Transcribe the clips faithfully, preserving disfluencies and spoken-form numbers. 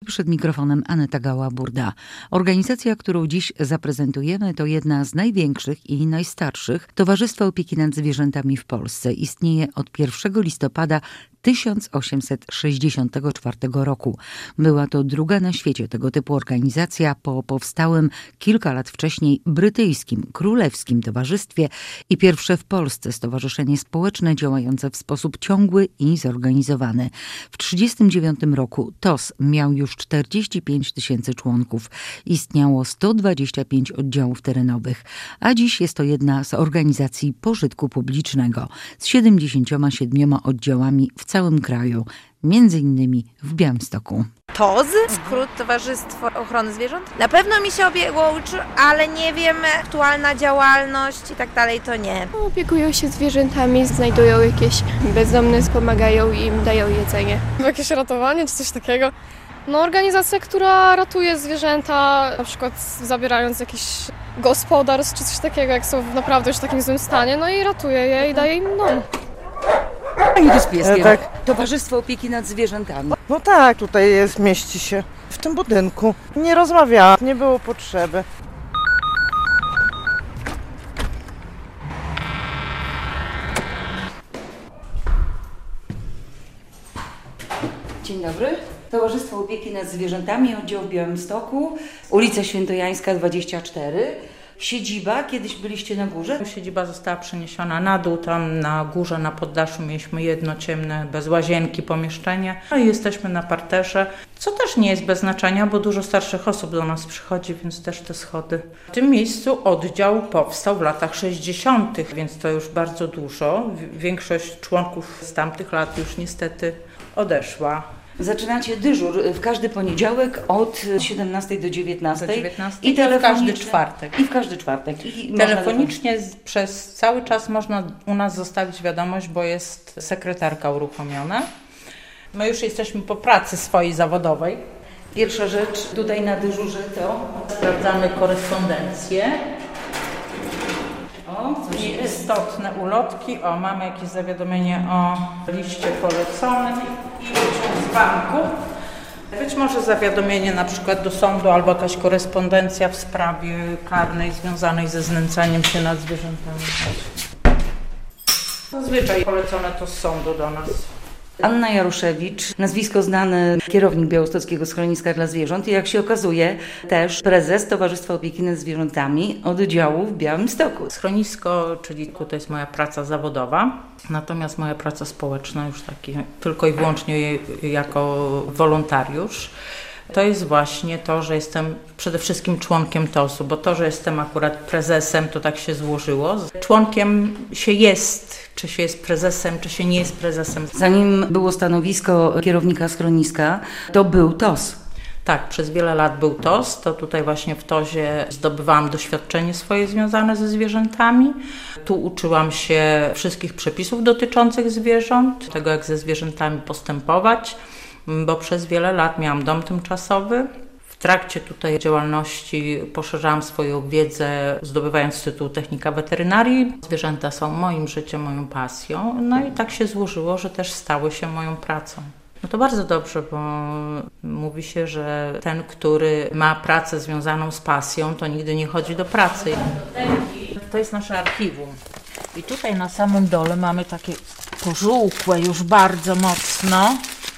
przed mikrofonem Aneta Gała-Burda. Organizacja, którą dziś zaprezentujemy, to jedna z największych i najstarszych Towarzystwa Opieki nad Zwierzętami w Polsce. Istnieje od pierwszego listopada tysiąc osiemset sześćdziesiątego czwartego roku. Była to druga na świecie tego typu organizacja po powstałym kilka lat wcześniej brytyjskim Królewskim Towarzystwie i pierwsze w Polsce stowarzyszenie społeczne działające w sposób ciągły i zorganizowany. W tysiąc dziewięćset trzydziestym dziewiątym roku T O S miał już czterdzieści pięć tysięcy członków. Istniało sto dwadzieścia pięć oddziałów terenowych, a dziś jest to jedna z organizacji pożytku publicznego z siedemdziesięcioma siedmioma oddziałami w całym kraju, między innymi w Białymstoku. T O Z, skrót Towarzystwo Ochrony Zwierząt. Na pewno mi się obiegło uczy, ale nie wiem, aktualna działalność i tak dalej to nie. Opiekują się zwierzętami, znajdują jakieś bezdomne, pomagają im, dają jedzenie. Jakieś ratowanie czy coś takiego. No organizacja, która ratuje zwierzęta, na przykład zabierając jakiś gospodarstw czy coś takiego, jak są w naprawdę już w takim złym stanie, no i ratuje je i daje im dom. Pani tu z pieskiem. E, tak. Towarzystwo Opieki nad Zwierzętami. No tak, tutaj jest, mieści się w tym budynku. Nie rozmawiałam, nie było potrzeby. Dzień dobry. Towarzystwo Opieki nad Zwierzętami, oddział w Białymstoku, ulica Świętojańska dwadzieścia cztery. Siedziba, kiedyś byliście na górze? Siedziba została przeniesiona na dół, tam na górze, na poddaszu mieliśmy jedno ciemne, bez łazienki pomieszczenie. No i jesteśmy na parterze, co też nie jest bez znaczenia, bo dużo starszych osób do nas przychodzi, więc też te schody. W tym miejscu oddział powstał w latach sześćdziesiątych, więc to już bardzo dużo. Większość członków z tamtych lat już niestety odeszła. Zaczynacie dyżur w każdy poniedziałek od siedemnastej do dziewiętnastej. Do dziewiętnastej I, i w każdy czwartek. I w każdy czwartek. I Telefonicznie przez cały czas można u nas zostawić wiadomość, bo jest sekretarka uruchomiona. My już jesteśmy po pracy swojej zawodowej. Pierwsza rzecz tutaj na dyżurze to sprawdzamy korespondencję. O, coś jest. Istotne ulotki. O, mamy jakieś zawiadomienie o liście poleconym z banku. Być może zawiadomienie na przykład do sądu albo jakaś korespondencja w sprawie karnej związanej ze znęcaniem się nad zwierzętami. Zazwyczaj polecone to z sądu do nas. Anna Jaruszewicz, nazwisko znane, kierownik Białostockiego Schroniska dla Zwierząt i jak się okazuje też prezes Towarzystwa Opieki nad Zwierzętami oddziału w Białymstoku. Schronisko, czyli to jest moja praca zawodowa, natomiast moja praca społeczna już taki tylko i wyłącznie jako wolontariusz. To jest właśnie to, że jestem przede wszystkim członkiem T O S-u, bo to, że jestem akurat prezesem, to tak się złożyło. Członkiem się jest, czy się jest prezesem, czy się nie jest prezesem. Zanim było stanowisko kierownika schroniska, to był T O S. Tak, przez wiele lat był T O S, to tutaj właśnie w T O S-ie zdobywałam doświadczenie swoje związane ze zwierzętami. Tu uczyłam się wszystkich przepisów dotyczących zwierząt, tego jak ze zwierzętami postępować, bo przez wiele lat miałam dom tymczasowy. W trakcie tutaj działalności poszerzałam swoją wiedzę, zdobywając tytuł technika weterynarii. Zwierzęta są moim życiem, moją pasją, no i tak się złożyło, że też stały się moją pracą. No to bardzo dobrze, bo mówi się, że ten, który ma pracę związaną z pasją, to nigdy nie chodzi do pracy. To jest nasze archiwum. I tutaj na samym dole mamy takie pożółkłe już bardzo mocno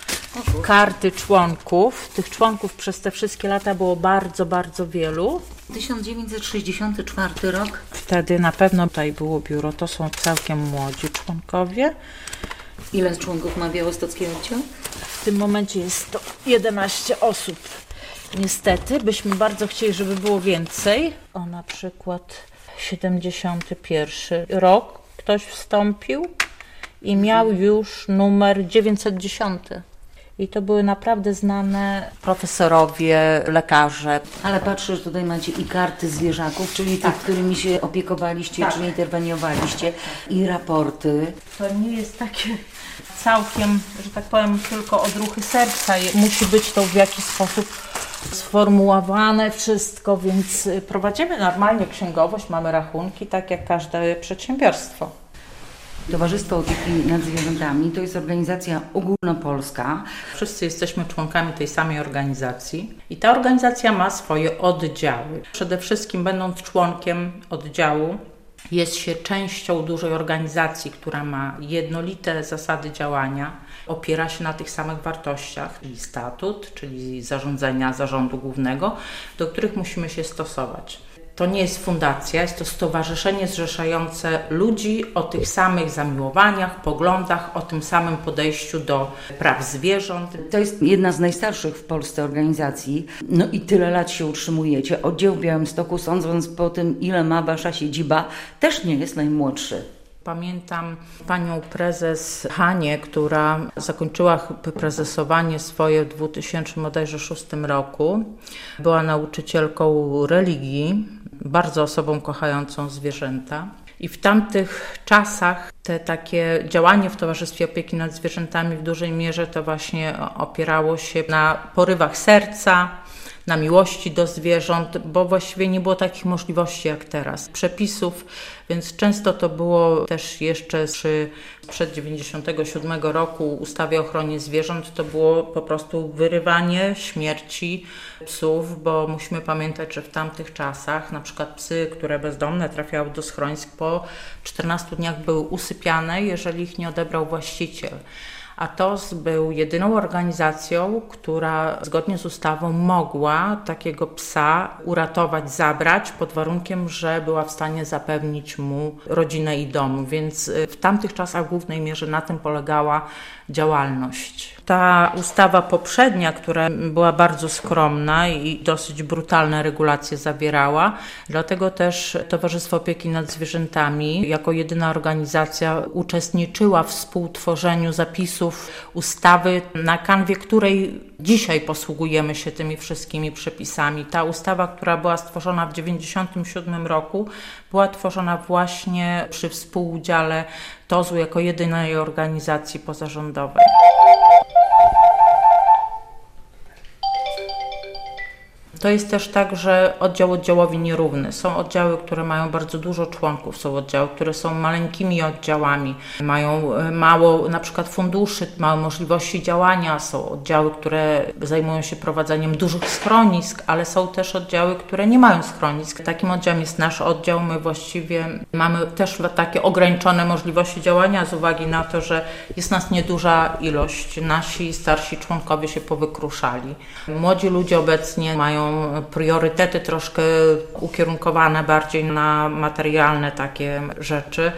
karty członków. Tych członków przez te wszystkie lata było bardzo, bardzo wielu. tysiąc dziewięćset sześćdziesiąty czwarty rok. Wtedy na pewno tutaj było biuro. To są całkiem młodzi członkowie. Ile członków ma Białostocki oddział? W tym momencie jest to jedenaście osób. Niestety, byśmy bardzo chcieli, żeby było więcej. O, na przykład siedemdziesiąty pierwszy rok ktoś wstąpił i miał już numer dziewięćset dziesięć. I to były naprawdę znane profesorowie, lekarze. Ale patrzę, że tutaj macie i karty zwierzaków, czyli tak, tych, którymi się opiekowaliście, tak, czy interweniowaliście, i raporty. To nie jest takie całkiem, że tak powiem, tylko odruchy serca. Musi być to w jakiś sposób sformułowane wszystko, więc prowadzimy normalnie księgowość, mamy rachunki, tak jak każde przedsiębiorstwo. Towarzystwo Opieki nad Zwierzętami to jest organizacja ogólnopolska. Wszyscy jesteśmy członkami tej samej organizacji i ta organizacja ma swoje oddziały. Przede wszystkim, będąc członkiem oddziału, jest się częścią dużej organizacji, która ma jednolite zasady działania, opiera się na tych samych wartościach i statut, czyli zarządzenia zarządu głównego, do których musimy się stosować. To nie jest fundacja, jest to stowarzyszenie zrzeszające ludzi o tych samych zamiłowaniach, poglądach, o tym samym podejściu do praw zwierząt. To jest jedna z najstarszych w Polsce organizacji. No i tyle lat się utrzymujecie. Oddział w Białymstoku, sądząc po tym, ile ma wasza siedziba, też nie jest najmłodszy. Pamiętam panią prezes Hanię, która zakończyła prezesowanie swoje w dwa tysiące szóstym roku. Była nauczycielką religii, bardzo osobą kochającą zwierzęta. I w tamtych czasach te takie działanie w Towarzystwie Opieki nad Zwierzętami w dużej mierze to właśnie opierało się na porywach serca, na miłości do zwierząt, bo właściwie nie było takich możliwości jak teraz, przepisów, więc często to było też jeszcze przy przed dziewięćdziesiątego siódmego roku ustawie o ochronie zwierząt, to było po prostu wyrywanie śmierci psów, bo musimy pamiętać, że w tamtych czasach na przykład psy, które bezdomne trafiały do schronisk, po czternastu dniach były usypiane, jeżeli ich nie odebrał właściciel. A T O S był jedyną organizacją, która zgodnie z ustawą mogła takiego psa uratować, zabrać pod warunkiem, że była w stanie zapewnić mu rodzinę i dom. Więc w tamtych czasach w głównej mierze na tym polegała działalność. Ta ustawa poprzednia, która była bardzo skromna i dosyć brutalne regulacje zawierała, dlatego też Towarzystwo Opieki nad Zwierzętami jako jedyna organizacja uczestniczyła w współtworzeniu zapisów ustawy, na kanwie której dzisiaj posługujemy się tymi wszystkimi przepisami. Ta ustawa, która była stworzona w dziewięćdziesiątym siódmym roku, była tworzona właśnie przy współudziale T O S-u jako jedynej organizacji pozarządowej. To jest też tak, że oddział oddziałowi nierówny. Są oddziały, które mają bardzo dużo członków, są oddziały, które są maleńkimi oddziałami, mają mało na przykład funduszy, mało możliwości działania, są oddziały, które zajmują się prowadzeniem dużych schronisk, ale są też oddziały, które nie mają schronisk. Takim oddziałem jest nasz oddział. My właściwie mamy też takie ograniczone możliwości działania z uwagi na to, że jest nas nieduża ilość. Nasi starsi członkowie się powykruszali. Młodzi ludzie obecnie mają priorytety troszkę ukierunkowane bardziej na materialne takie rzeczy.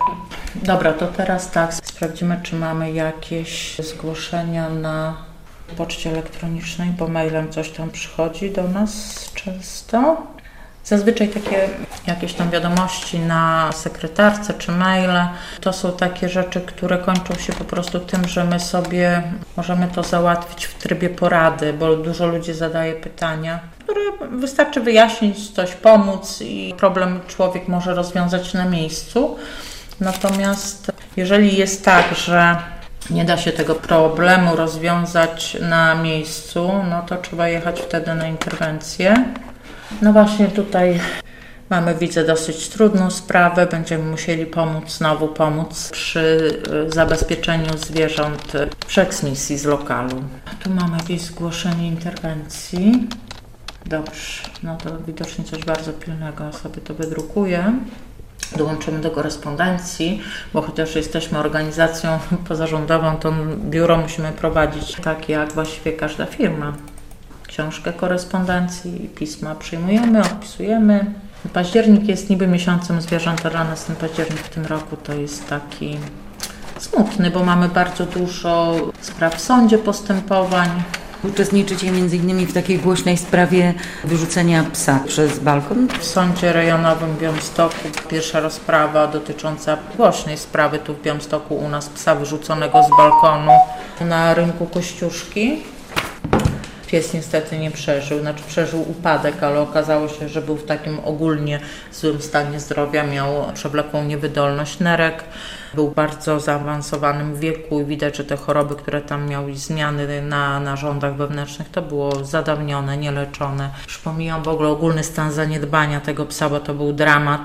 Dobra, to teraz tak, sprawdzimy, czy mamy jakieś zgłoszenia na poczcie elektronicznej, bo mailem coś tam przychodzi do nas często. Zazwyczaj takie jakieś tam wiadomości na sekretarce czy maile, to są takie rzeczy, które kończą się po prostu tym, że my sobie możemy to załatwić w trybie porady, bo dużo ludzi zadaje pytania, które wystarczy wyjaśnić, coś pomóc i problem człowiek może rozwiązać na miejscu. Natomiast jeżeli jest tak, że nie da się tego problemu rozwiązać na miejscu, no to trzeba jechać wtedy na interwencję. No właśnie tutaj mamy, widzę, dosyć trudną sprawę. Będziemy musieli pomóc, znowu pomóc przy zabezpieczeniu zwierząt przy eksmisji z lokalu. A tu mamy jakieś zgłoszenie interwencji. Dobrze, no to widocznie coś bardzo pilnego, ja sobie to wydrukuję. Dołączymy do korespondencji, bo chociaż jesteśmy organizacją pozarządową, to biuro musimy prowadzić tak jak właściwie każda firma. Książkę korespondencji, pisma przyjmujemy, odpisujemy. Październik jest niby miesiącem zwierzęta, dla nas ten październik w tym roku to jest taki smutny, bo mamy bardzo dużo spraw w sądzie, postępowań. Uczestniczycie między innymi w takiej głośnej sprawie wyrzucenia psa przez balkon? W sądzie rejonowym w Białymstoku pierwsza rozprawa dotycząca głośnej sprawy tu w Białymstoku u nas psa wyrzuconego z balkonu na rynku Kościuszki. Pies niestety nie przeżył, znaczy przeżył upadek, ale okazało się, że był w takim ogólnie złym stanie zdrowia, miał przewlekłą niewydolność nerek, był w bardzo zaawansowanym wieku i widać, że te choroby, które tam miały zmiany na narządach wewnętrznych, to było zadawnione, nieleczone. Już pomijam w ogóle ogólny stan zaniedbania tego psa, bo to był dramat.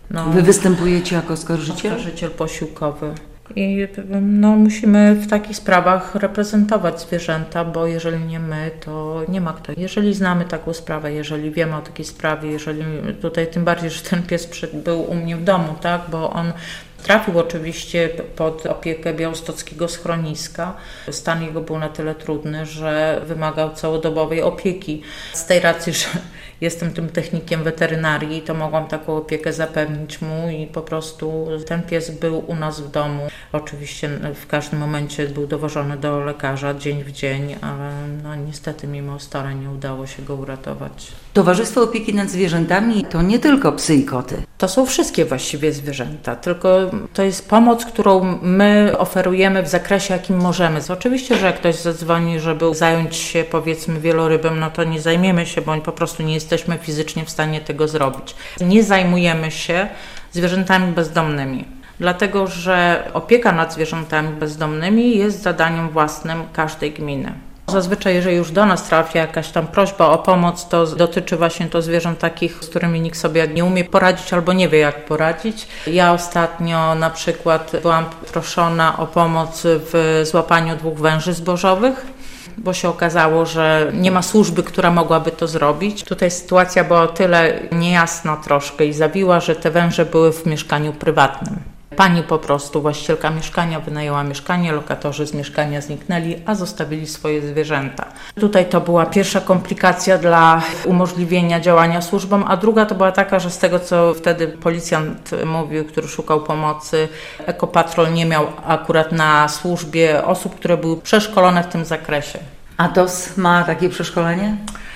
No, Wy występujecie jako oskarżyciel? Oskarżyciel posiłkowy. I no, musimy w takich sprawach reprezentować zwierzęta, bo jeżeli nie my, to nie ma kto. Jeżeli znamy taką sprawę, jeżeli wiemy o takiej sprawie, jeżeli tutaj tym bardziej, że ten pies był u mnie w domu, tak, bo on trafił oczywiście pod opiekę białostockiego schroniska. Stan jego był na tyle trudny, że wymagał całodobowej opieki. Z tej racji, że jestem tym technikiem weterynarii, to mogłam taką opiekę zapewnić mu i po prostu ten pies był u nas w domu. Oczywiście w każdym momencie był dowożony do lekarza dzień w dzień, ale no niestety mimo starań nie udało się go uratować. Towarzystwo Opieki nad Zwierzętami to nie tylko psy i koty. To są wszystkie właściwie zwierzęta, tylko to jest pomoc, którą my oferujemy w zakresie, jakim możemy. Oczywiście, że jak ktoś zadzwoni, żeby zająć się powiedzmy wielorybem, no to nie zajmiemy się, bo po prostu nie jesteśmy fizycznie w stanie tego zrobić. Nie zajmujemy się zwierzętami bezdomnymi, dlatego że opieka nad zwierzętami bezdomnymi jest zadaniem własnym każdej gminy. Zazwyczaj, jeżeli już do nas trafia jakaś tam prośba o pomoc, to dotyczy właśnie to zwierząt takich, z którymi nikt sobie nie umie poradzić albo nie wie, jak poradzić. Ja ostatnio na przykład byłam proszona o pomoc w złapaniu dwóch węży zbożowych, bo się okazało, że nie ma służby, która mogłaby to zrobić. Tutaj sytuacja była o tyle niejasna troszkę i zawiła, że te węże były w mieszkaniu prywatnym. Pani po prostu, właścicielka mieszkania, wynajęła mieszkanie, lokatorzy z mieszkania zniknęli, a zostawili swoje zwierzęta. Tutaj to była pierwsza komplikacja dla umożliwienia działania służbom, a druga to była taka, że z tego, co wtedy policjant mówił, który szukał pomocy, Ekopatrol nie miał akurat na służbie osób, które były przeszkolone w tym zakresie. A T O S ma takie przeszkolenie?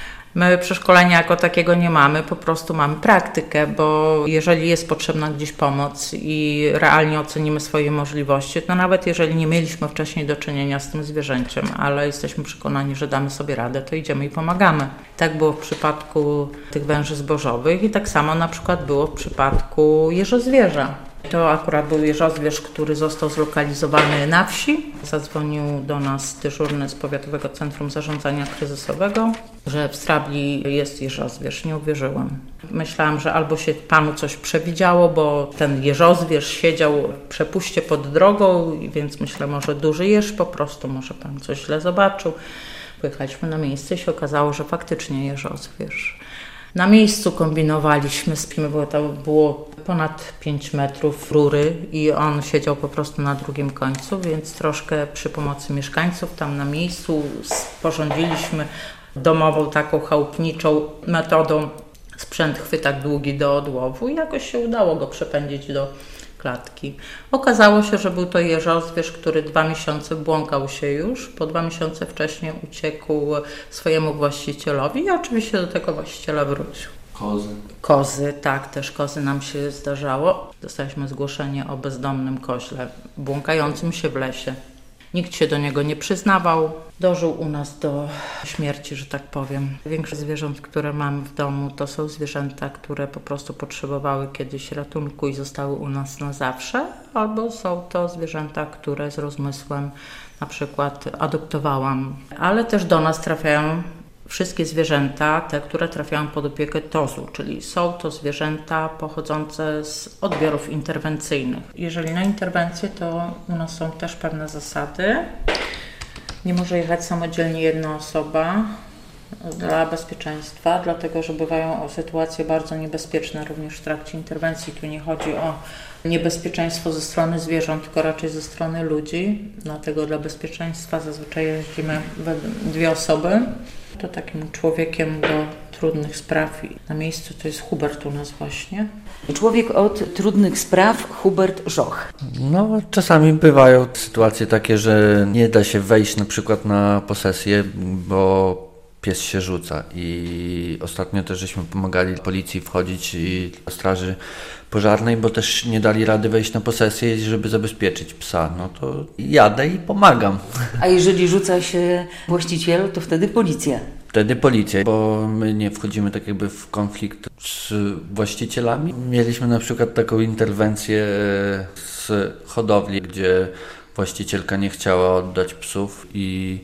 My przeszkolenia jako takiego nie mamy, po prostu mamy praktykę, bo jeżeli jest potrzebna gdzieś pomoc i realnie ocenimy swoje możliwości, to nawet jeżeli nie mieliśmy wcześniej do czynienia z tym zwierzęciem, ale jesteśmy przekonani, że damy sobie radę, to idziemy i pomagamy. Tak było w przypadku tych węży zbożowych i tak samo na przykład było w przypadku jeżozwierza. To akurat był jeżozwierz, który został zlokalizowany na wsi. Zadzwonił do nas dyżurny z Powiatowego Centrum Zarządzania Kryzysowego, że w Strabli jest jeżozwierz. Nie uwierzyłam. Myślałam, że albo się panu coś przewidziało, bo ten jeżozwierz siedział w przepuście pod drogą, więc myślę, może duży jeż po prostu, może pan coś źle zobaczył. Pojechaliśmy na miejsce i się okazało, że faktycznie jeżozwierz. Na miejscu kombinowaliśmy z kim, bo to było ponad pięć metrów rury i on siedział po prostu na drugim końcu, więc troszkę przy pomocy mieszkańców tam na miejscu sporządziliśmy domową taką chałupniczą metodą sprzęt chwytak długi do odłowu i jakoś się udało go przepędzić do klatki. Okazało się, że był to jeżozwierz, który dwa miesiące błąkał się już. Po dwa miesiące wcześniej uciekł swojemu właścicielowi i oczywiście do tego właściciela wrócił. Kozy. Kozy, tak, też kozy nam się zdarzało. Dostaliśmy zgłoszenie o bezdomnym koźle błąkającym się w lesie. Nikt się do niego nie przyznawał. Dożył u nas do śmierci, że tak powiem. Większość zwierząt, które mamy w domu, to są zwierzęta, które po prostu potrzebowały kiedyś ratunku i zostały u nas na zawsze, albo są to zwierzęta, które z rozmysłem na przykład adoptowałam. Ale też do nas trafiają wszystkie zwierzęta, te, które trafiają pod opiekę T O Z-u, czyli są to zwierzęta pochodzące z odbiorów interwencyjnych. Jeżeli na interwencję, to u nas są też pewne zasady. Nie może jechać samodzielnie jedna osoba dla bezpieczeństwa, dlatego że bywają sytuacje bardzo niebezpieczne również w trakcie interwencji. Tu nie chodzi o niebezpieczeństwo ze strony zwierząt, tylko raczej ze strony ludzi. Dlatego dla bezpieczeństwa zazwyczaj jeździmy we dwie osoby. To takim człowiekiem do trudnych spraw na miejscu to jest Hubert u nas właśnie. Człowiek od trudnych spraw, Hubert Żoch. No, czasami bywają sytuacje takie, że nie da się wejść na przykład na posesję, bo pies się rzuca i ostatnio też żeśmy pomagali policji wchodzić i straży pożarnej, bo też nie dali rady wejść na posesję, żeby zabezpieczyć psa. No to jadę i pomagam. A jeżeli rzuca się właściciel, to wtedy policja? Wtedy policja, bo my nie wchodzimy tak jakby w konflikt z właścicielami. Mieliśmy na przykład taką interwencję z hodowli, gdzie właścicielka nie chciała oddać psów i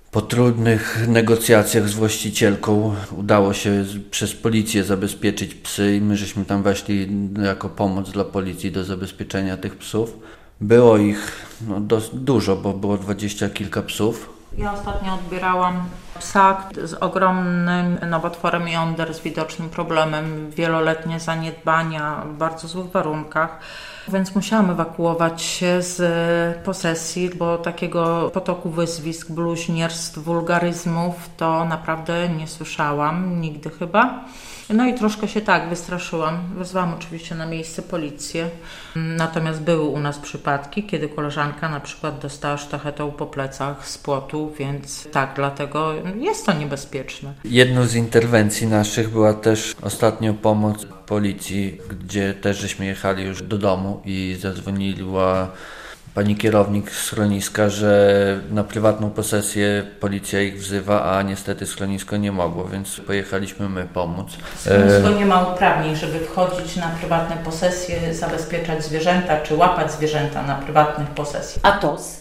Po trudnych negocjacjach z właścicielką udało się przez policję zabezpieczyć psy i my żeśmy tam weszli jako pomoc dla policji do zabezpieczenia tych psów. Było ich no, dość dużo, bo było dwadzieścia kilka psów. Ja ostatnio odbierałam psa z ogromnym nowotworem jąder, z widocznym problemem, wieloletnie zaniedbania w bardzo złych warunkach. Więc musiałam ewakuować się z posesji, bo takiego potoku wyzwisk, bluźnierstw, wulgaryzmów to naprawdę nie słyszałam nigdy chyba. No i troszkę się tak wystraszyłam. Wezwałam oczywiście na miejsce policję. Natomiast były u nas przypadki, kiedy koleżanka na przykład dostała sztachetą po plecach z płotu, więc tak, dlatego jest to niebezpieczne. Jedną z interwencji naszych była też ostatnio pomoc policji, gdzie też żeśmy jechali już do domu i zadzwoniła pani kierownik schroniska, że na prywatną posesję policja ich wzywa, a niestety schronisko nie mogło, więc pojechaliśmy my pomóc. Schronisko nie ma uprawnień, żeby wchodzić na prywatne posesje, zabezpieczać zwierzęta, czy łapać zwierzęta na prywatnych posesjach. A T O S?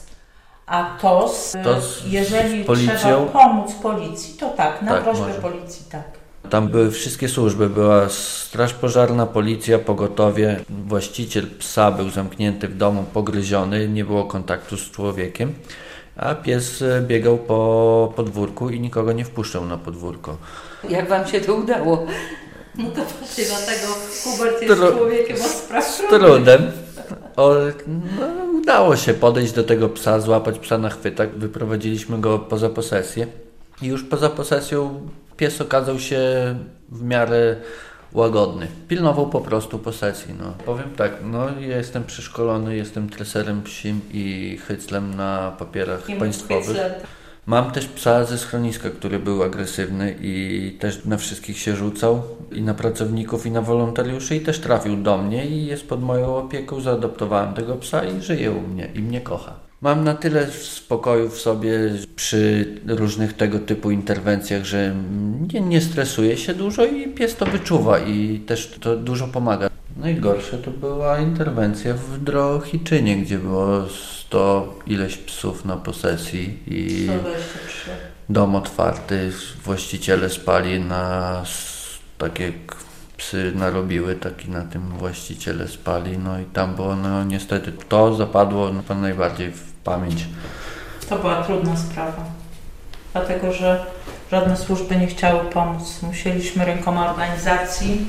A T O S, to z, jeżeli z policją, trzeba pomóc policji, to tak, na tak, prośbę może. policji, tak. Tam były wszystkie służby, była straż pożarna, policja, pogotowie. Właściciel psa był zamknięty w domu, pogryziony, nie było kontaktu z człowiekiem, a pies biegał po podwórku i nikogo nie wpuszczał na podwórko. Jak wam się to udało? No to właśnie dlatego Hubert jest Tru- człowiekiem od spraw z trudem. O, no, udało się podejść do tego psa, złapać psa na chwytak, wyprowadziliśmy go poza posesję i już poza posesją pies okazał się w miarę łagodny. Pilnował po prostu posesji. No. Powiem tak, no ja jestem przeszkolony, jestem treserem psim i hyclem na papierach Nie państwowych. Mam też psa ze schroniska, który był agresywny i też na wszystkich się rzucał, i na pracowników, i na wolontariuszy, i też trafił do mnie i jest pod moją opieką. Zaadoptowałem tego psa i żyje u mnie i mnie kocha. Mam na tyle spokoju w sobie przy różnych tego typu interwencjach, że nie, nie stresuję się dużo i pies to wyczuwa i też to dużo pomaga. Najgorsze to była interwencja w Drohiczynie, gdzie było sto ileś psów na posesji i sto dwadzieścia trzy. Dom otwarty, właściciele spali na takie psy narobiły, taki na tym właściciele spali, no i tam było, no niestety to zapadło no, najbardziej w pamięć. To była trudna sprawa, dlatego że żadne służby nie chciały pomóc. Musieliśmy rękoma organizacji,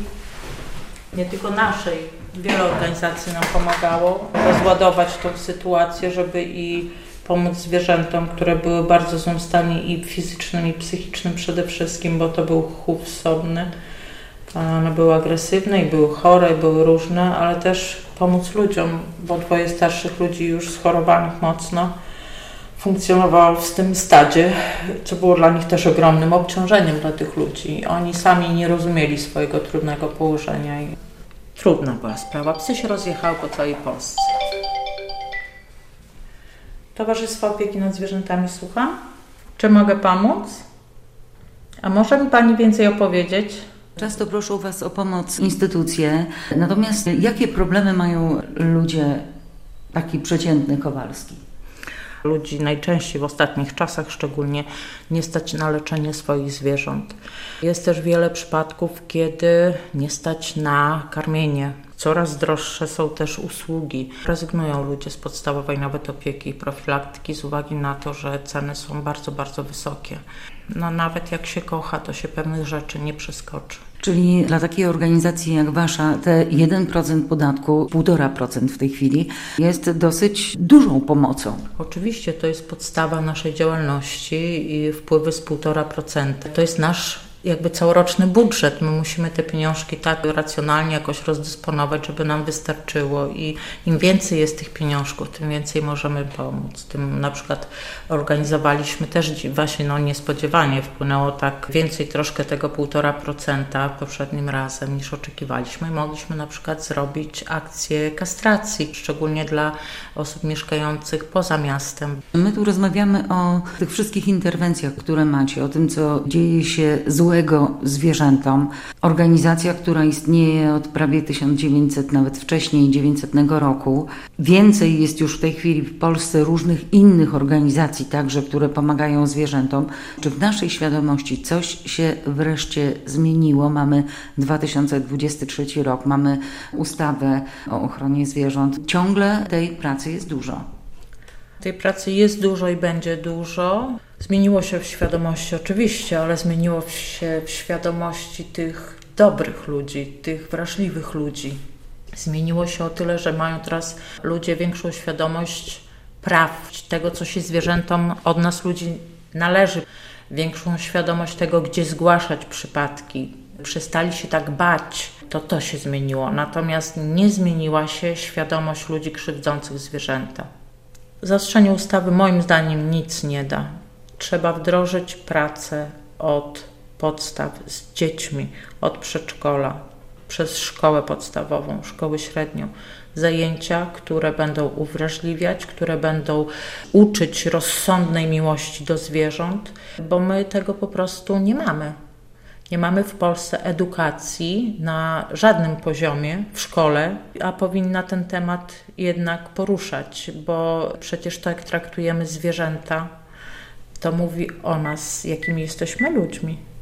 nie tylko naszej, wiele organizacji nam pomagało rozładować tą sytuację, żeby i pomóc zwierzętom, które były w bardzo złym stanie i fizycznym, i psychicznym przede wszystkim, bo to był chów wsobny. One były agresywne i były chore, i były różne, ale też pomóc ludziom, bo dwoje starszych ludzi już schorowanych mocno funkcjonowało w tym stadzie, co było dla nich też ogromnym obciążeniem dla tych ludzi. Oni sami nie rozumieli swojego trudnego położenia i trudna była sprawa. Psy się rozjechały po całej Polsce. Towarzystwo Opieki nad Zwierzętami, słucham. Czy mogę pomóc? A może mi Pani więcej opowiedzieć? Często proszą Was o pomoc instytucje, natomiast jakie problemy mają ludzie, taki przeciętny Kowalski? Ludzi najczęściej w ostatnich czasach szczególnie nie stać na leczenie swoich zwierząt. Jest też wiele przypadków, kiedy nie stać na karmienie. Coraz droższe są też usługi. Rezygnują ludzie z podstawowej nawet opieki i profilaktyki z uwagi na to, że ceny są bardzo, bardzo wysokie. No nawet jak się kocha, to się pewnych rzeczy nie przeskoczy. Czyli dla takiej organizacji jak Wasza te jeden procent podatku, półtora procent w tej chwili jest dosyć dużą pomocą. Oczywiście to jest podstawa naszej działalności i wpływy z półtora procent. To jest nasz jakby całoroczny budżet. My musimy te pieniążki tak racjonalnie jakoś rozdysponować, żeby nam wystarczyło i im więcej jest tych pieniążków, tym więcej możemy pomóc. Tym na przykład organizowaliśmy też właśnie no niespodziewanie wpłynęło tak więcej troszkę tego półtora procenta poprzednim razem niż oczekiwaliśmy. Mogliśmy na przykład zrobić akcję kastracji, szczególnie dla osób mieszkających poza miastem. My tu rozmawiamy o tych wszystkich interwencjach, które macie, o tym, co dzieje się z złego zwierzętom. Organizacja, która istnieje od prawie tysiąc dziewięćset, nawet wcześniej, dziewięćsetnego roku. Więcej jest już w tej chwili w Polsce różnych innych organizacji także, które pomagają zwierzętom. Czy w naszej świadomości coś się wreszcie zmieniło? Mamy dwa tysiące dwudziesty trzeci rok, mamy ustawę o ochronie zwierząt. Ciągle tej pracy jest dużo. Tej pracy jest dużo i będzie dużo. Zmieniło się w świadomości oczywiście, ale zmieniło się w świadomości tych dobrych ludzi, tych wrażliwych ludzi. Zmieniło się o tyle, że mają teraz ludzie większą świadomość praw, tego, co się zwierzętom od nas ludzi należy. Większą świadomość tego, gdzie zgłaszać przypadki. Przestali się tak bać, to to się zmieniło. Natomiast nie zmieniła się świadomość ludzi krzywdzących zwierzęta. Zaostrzenie ustawy moim zdaniem nic nie da. Trzeba wdrożyć pracę od podstaw z dziećmi, od przedszkola, przez szkołę podstawową, szkołę średnią. Zajęcia, które będą uwrażliwiać, które będą uczyć rozsądnej miłości do zwierząt, bo my tego po prostu nie mamy. Nie mamy w Polsce edukacji na żadnym poziomie w szkole, a powinna ten temat jednak poruszać, bo przecież to, jak traktujemy zwierzęta, to mówi o nas, jakimi jesteśmy ludźmi.